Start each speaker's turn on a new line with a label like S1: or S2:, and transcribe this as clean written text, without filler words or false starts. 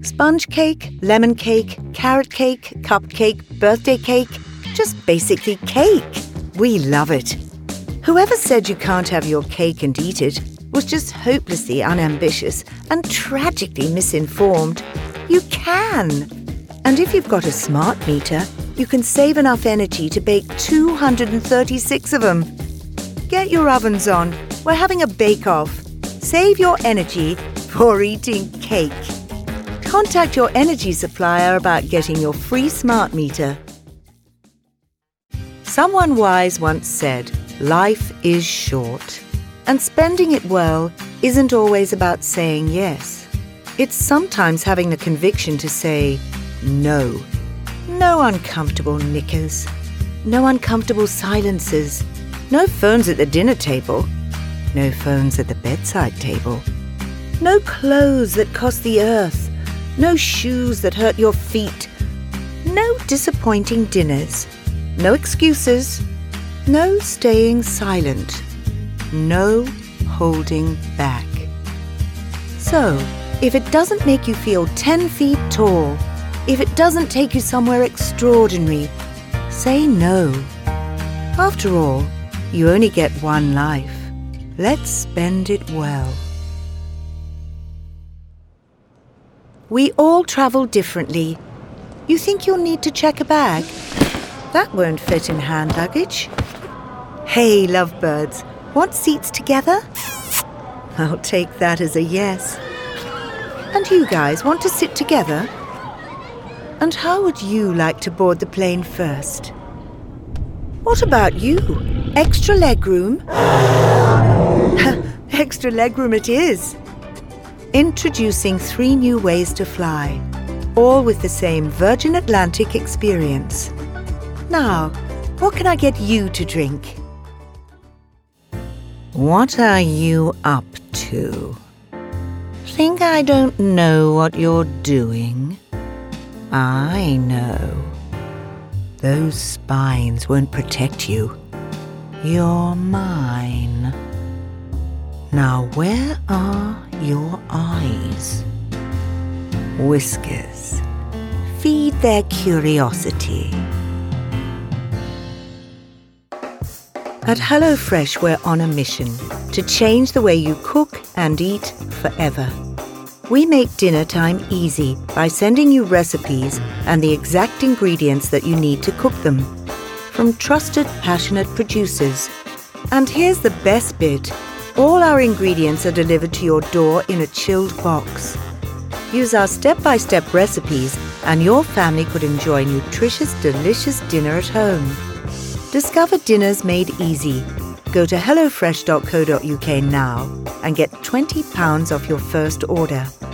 S1: Sponge cake, lemon cake, carrot cake, cupcake, birthday cake, just basically cake. We love it. Whoever said you can't have your cake and eat it was just hopelessly unambitious and tragically misinformed. You can. And if you've got a smart meter, you can save enough energy to bake 236 of them. Get your ovens on. We're having a bake-off. Save your energy for eating cake. Contact your energy supplier about getting your free smart meter. Someone wise once said, life is short, and spending it well isn't always about saying yes. It's sometimes having the conviction to say no. No uncomfortable knickers. No uncomfortable silences. No phones at the dinner table. No phones at the bedside table. No clothes that cost the earth. No shoes that hurt your feet. No disappointing dinners. No excuses. No staying silent. No holding back. So, if it doesn't make you feel 10 feet tall, if it doesn't take you somewhere extraordinary, say no. After all, you only get one life. Let's spend it well. We all travel differently. You think you'll need to check a bag? That won't fit in hand luggage. Hey, lovebirds, want seats together? I'll take that as a yes. And you guys want to sit together? And how would you like to board the plane first? What about you? Extra legroom? Extra legroom it is. Introducing 3 new ways to fly, all with the same Virgin Atlantic experience. Now, what can I get you to drink? What are you up to? Think I don't know what you're doing? I know. Those spines won't protect you. You're mine. Now where are your eyes? Whiskers. Feed their curiosity. At HelloFresh, we're on a mission to change the way you cook and eat forever. We make dinner time easy by sending you recipes and the exact ingredients that you need to cook them from trusted, passionate producers. And here's the best bit. All our ingredients are delivered to your door in a chilled box. Use our step-by-step recipes and your family could enjoy nutritious, delicious dinner at home. Discover dinners made easy. Go to hellofresh.co.uk now and get £20 off your first order.